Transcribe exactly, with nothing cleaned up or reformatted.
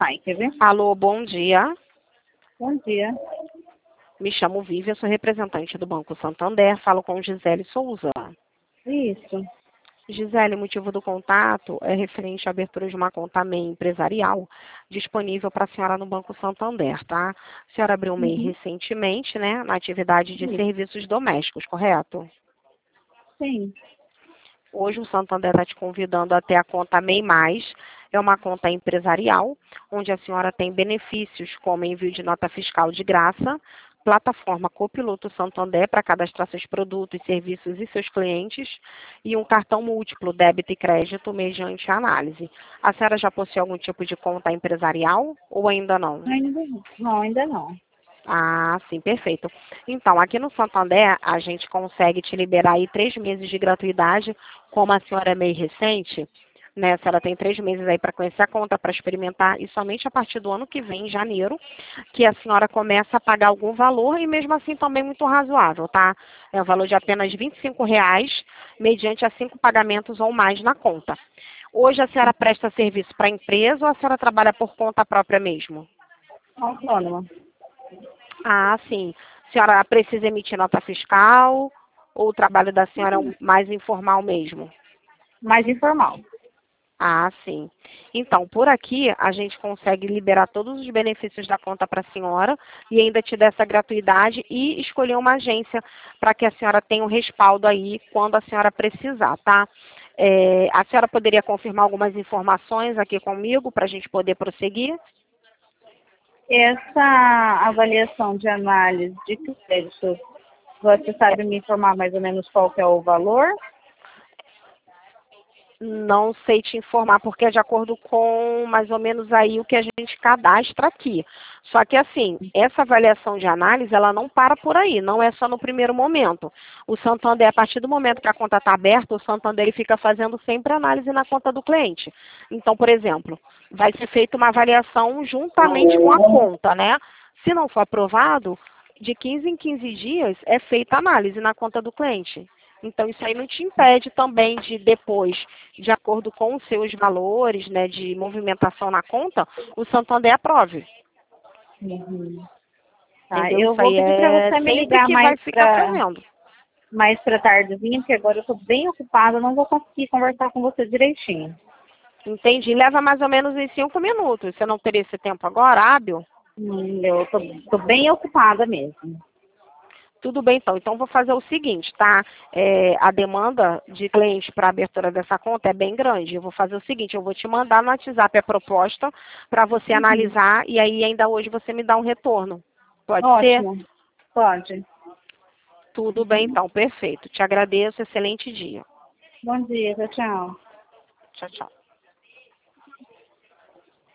sai, quer ver? Alô, bom dia. Bom dia. Me chamo Vivian, sou representante do Banco Santander, falo com Gisele Souza. Isso. Gisele, o motivo do contato é referente à abertura de uma conta M E I empresarial disponível para a senhora no Banco Santander, tá? A senhora abriu o M E I Uhum. recentemente, né, na atividade de Isso. serviços domésticos, correto? Sim. Hoje o Santander está te convidando até a conta M E I Mais, é uma conta empresarial, onde a senhora tem benefícios como envio de nota fiscal de graça, plataforma Copiloto Santander para cadastrar seus produtos, serviços e seus clientes, e um cartão múltiplo, débito e crédito, mediante análise. A senhora já possui algum tipo de conta empresarial ou ainda não? Ainda não. Não, ainda não. Ah, sim, perfeito. Então, aqui no Santander, a gente consegue te liberar aí três meses de gratuidade, como a senhora é meio recente, né? A senhora tem três meses aí para conhecer a conta, para experimentar, e somente a partir do ano que vem, em janeiro, que a senhora começa a pagar algum valor, e mesmo assim também muito razoável, tá? É o valor de apenas vinte e cinco reais, mediante a cinco pagamentos ou mais na conta. Hoje a senhora presta serviço para a empresa ou a senhora trabalha por conta própria mesmo? Autônoma. Ah, sim. A senhora precisa emitir nota fiscal ou o trabalho da senhora é um mais informal mesmo? Mais informal. Ah, sim. Então, por aqui, a gente consegue liberar todos os benefícios da conta para a senhora e ainda te dar essa gratuidade e escolher uma agência para que a senhora tenha um respaldo aí quando a senhora precisar, tá? É, a senhora poderia confirmar algumas informações aqui comigo para a gente poder prosseguir? Essa avaliação de análise de crédito, você sabe me informar mais ou menos qual que é o valor? Não sei te informar, porque é de acordo com mais ou menos aí o que a gente cadastra aqui. Só que assim, essa avaliação de análise, ela não para por aí, não é só no primeiro momento. O Santander, a partir do momento que a conta está aberta, o Santander ele fica fazendo sempre análise na conta do cliente. Então, por exemplo, vai ser feita uma avaliação juntamente com a conta, né? Se não for aprovado, de quinze em quinze dias é feita análise na conta do cliente. Então, isso aí não te impede também de depois, de acordo com os seus valores, né, de movimentação na conta, o Santander aprove. Uhum. Tá, Entendeu? eu Isso vou aí pedir para é você me sempre ligar que mais vai ficar para fazendo. mais para tardezinha, porque agora eu estou bem ocupada, não vou conseguir conversar com você direitinho. Entendi. Leva mais ou menos uns cinco minutos. Você não teria esse tempo agora, hábil? Hum, eu estou bem ocupada mesmo. Tudo bem, então. Então, vou fazer o seguinte, tá? É, a demanda de cliente para abertura dessa conta é bem grande. Eu vou fazer o seguinte, eu vou te mandar no WhatsApp a proposta para você Uhum. analisar e aí ainda hoje você me dá um retorno. Pode ser? Ótimo. Pode. Tudo bem, Uhum. então. Perfeito. Te agradeço. Excelente dia. Bom dia, tchau, tchau. Tchau, tchau.